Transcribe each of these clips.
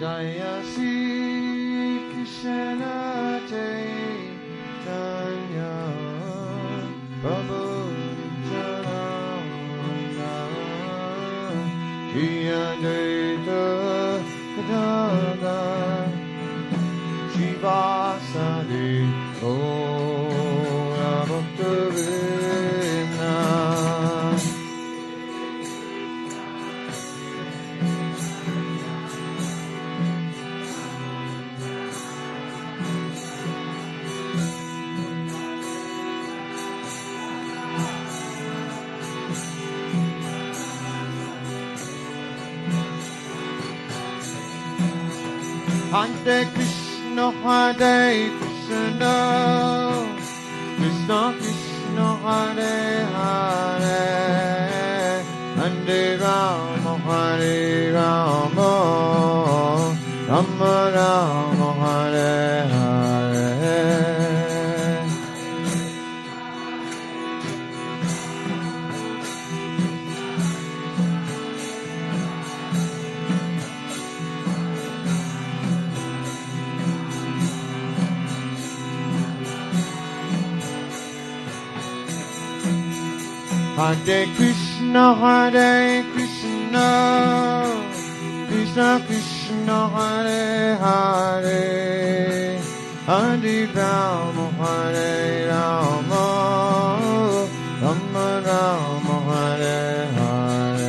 Jaya Shri Krishna Chaitanya Prabhu Nityananda Shri Advaita Gadadhar Shivasadi Gaura Bhakta-vrinda Hare Krishna, Hare Krishna, Krishna Krishna, Hare Hare, Hare Rama, Hare Rama, Rama Rama, Hare Hare. Hare Krishna, Hare Krishna, Krishna Krishna, Hare Hare, Hare Rama, Hare Rama, Rama Rama, Hare Hare.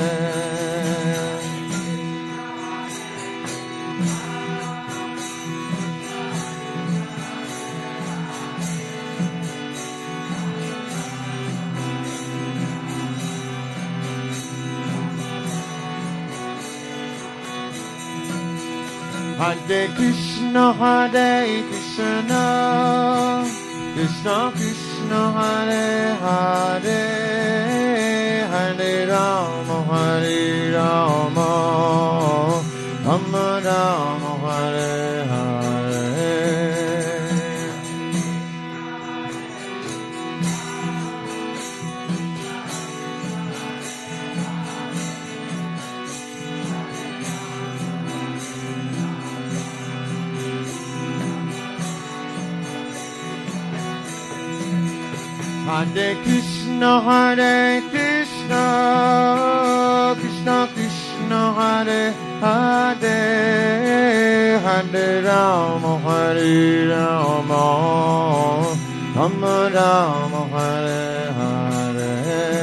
Hare Krishna, Hare Krishna, Krishna Krishna, Hare Hare, Hare Rama, Hare Rama, Rama Rama, Hare Hare. Hare Krishna, Hare Krishna, Krishna Krishna, Hare Hare, Hare Rama, Hare Rama, Rama Rama, Hare Hare.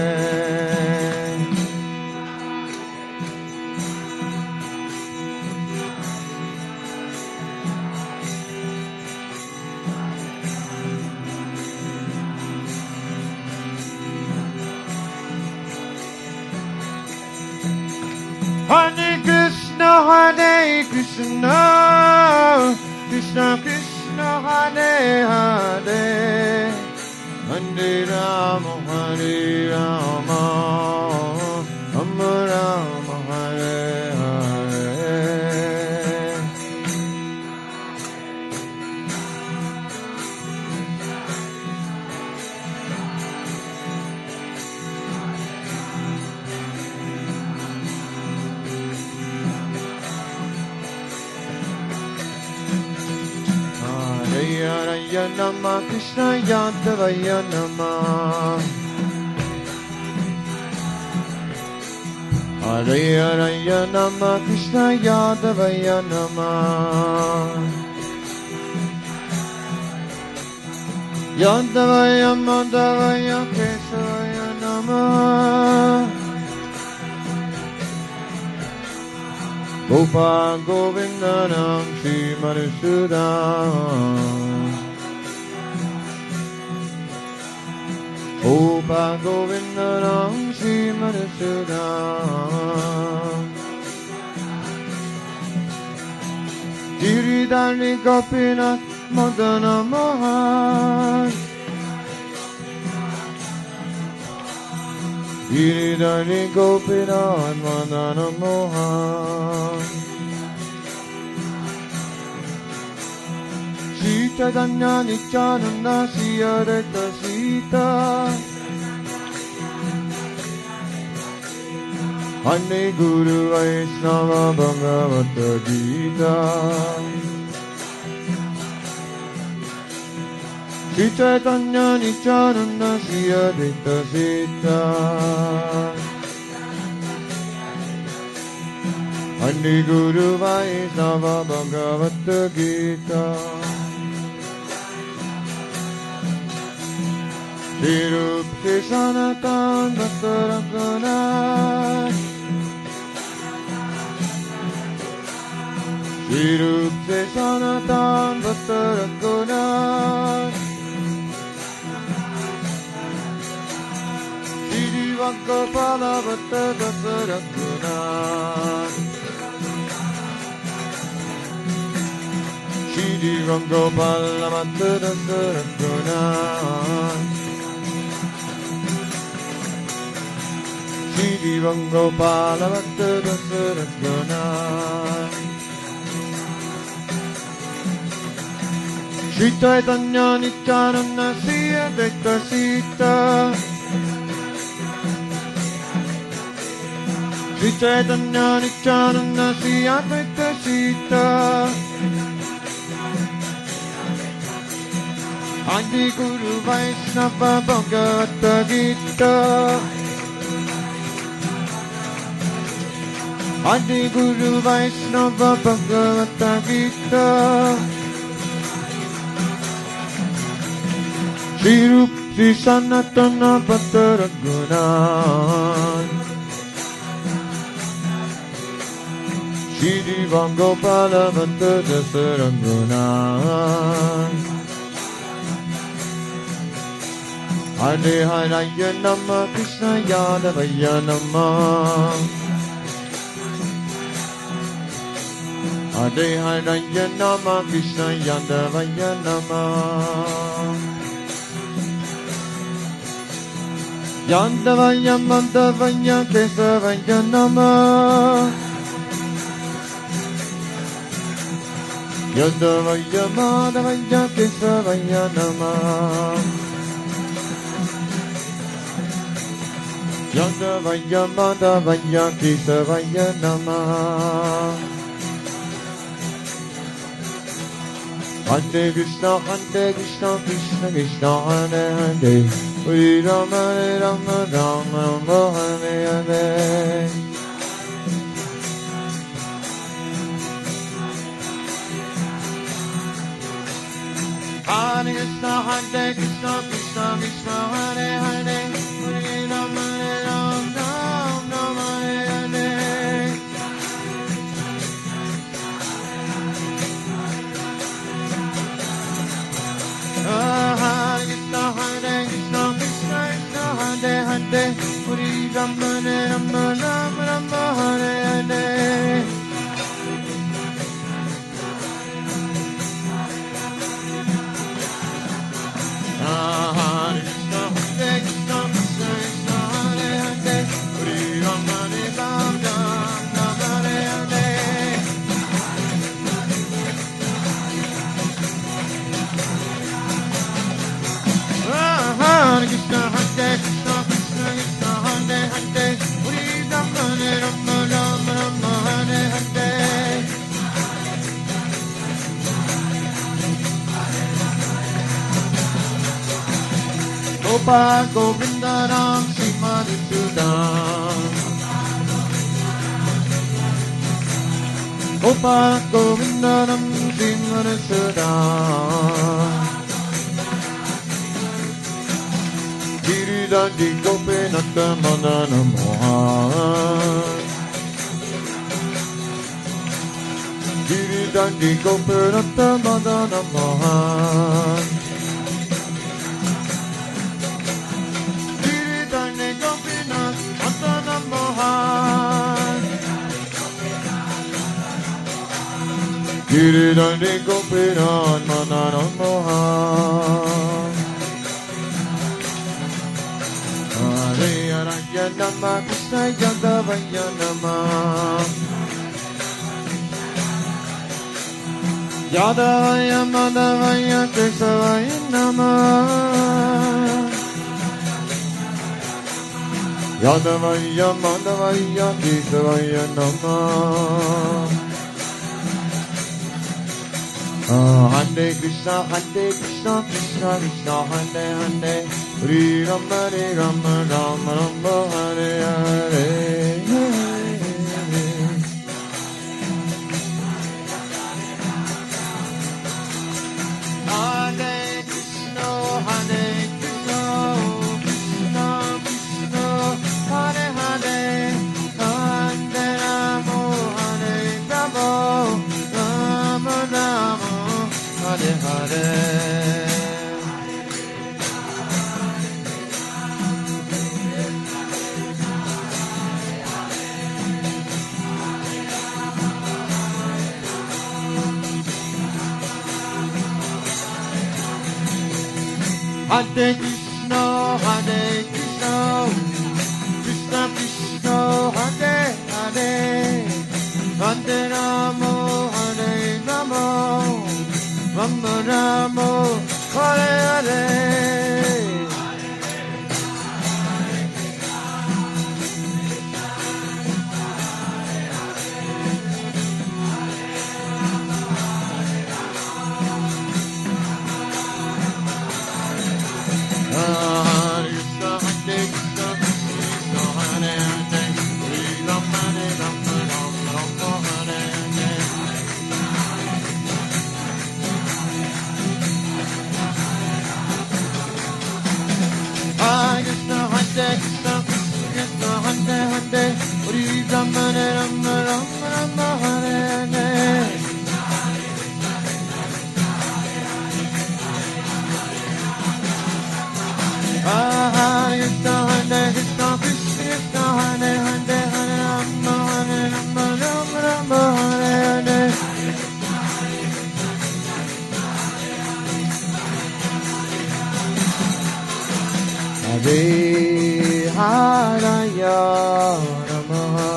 Hare Krishna, Hare Krishna, Krishna Krishna, Hare Hare, Hare Rama, Hare Rama, Rama Rama, Hare Hare. Hare Nama Krishna Yadavaya Nama Hare Nama Krishna Yadavaya Nama Yadavaya Madhavaya Kesavaya Nama Gopa Govindanam Shri Madhusudanam Gopa Govindanam Shri Madhusudanam Giridhari Gopinath Madana Mohan Giridhari Gopinath Madana Mohan Chaitanya Nityananda Shri Advaita Sita Ande Guru Vaishnava Bhagavata Gita Shri Chaitanya Nityananda Shri Advaita Sita Ande Guru Vaishnava Bhagavata Gita Shri Rup Shri Sanatan Bhakta Raghunath Shri Rup Shri Sanatan Bhakta Raghunath Shri Divakapala Bhakta Raghunath Shri Divakapala Bhakta Raghunath Shri Divakapala Bhakta Raghunath Shri Chaitanya Nityananda Shri Advaita Sita Shri Chaitanya Nityananda Shri Advaita Sita Adi Guru Vaishnava Bhagavata Gita Adi Guru Vaishnava Bhagavata Gita Shri Rup Shri Sanatana Bhakta Raghunath Shri Divakapala Bhakta Raghunath Hare Haraya Nama Krishna Yadavaya Nama Hare Haraya Nama Krishna Yadavaya Nama Yadavaya Madhavaya Kesavaya Nama Yadavaya Madhavaya Kesavaya Nama Yadavaya Madhavaya Kesavaya Nama Hare Krishna Krishna Krishna Hare Hare Hare Rama Rama Rama Rama Hare Hare Hare Krishna Krishna Krishna Hare Hare Hare Rama Rama Rama Hare Hare Hare Krishna Krishna Krishna Hare Hare Hare Rama Rama Rama Rama Hare Hare Hare Krishna Krishna Krishna Hare Hare Hare Rama Rama Rama Hare Hare Hare Krishna Krishna Krishna Hare Hare Hare Rama Rama Rama Rama Hare Hare Gopal Govinda Ram Shri Madhusudan Gopal Govinda Ram Shri Madhusudan Giridhari Gopinatha Madana Mohan Giridhari Gopinatha Madana Mohan Giridhari Gopinath Madana Mohan Giridhari Gopinath Madana Mohan Hare Haraya Nama Krishna Yadavaya Nama Yadavaya Madhavaya Kesavaya Nama Yadavaya Madhavaya Kesavaya Namah. Hare Krishna, Krishna Krishna, Hare Hare, Hare Rama, Rama Rama, Hare Hare. Hare Krishna, Krishna Krishna, Hare Hare, Hare Rama, Hare Rama, Rama Rama, Hare Hare. Hare Haraya Namaha.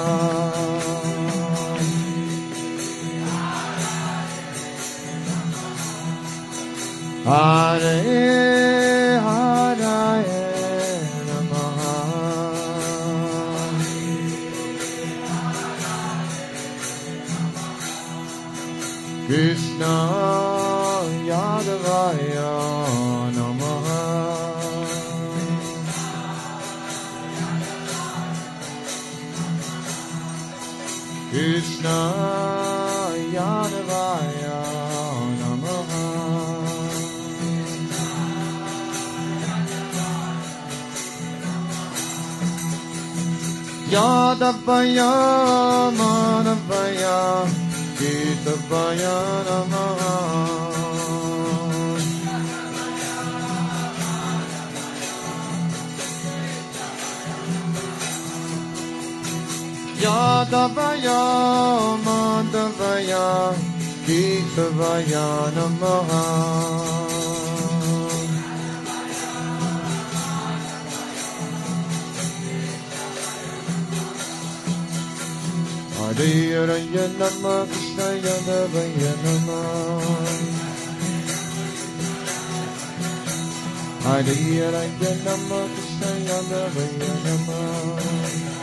Hare Haraya Namaha. Krishna Yadavaya Namaha. Krishna Yadavaya Namaha. Yadavaya Madhavaya Kesavaya Namaha. Yadavaya Madhavaya Kesavaya Namaha. Hare Raya Nama Krishna Yadavaya Nama. Hare Raya Nama Krishna Yadavaya Nama.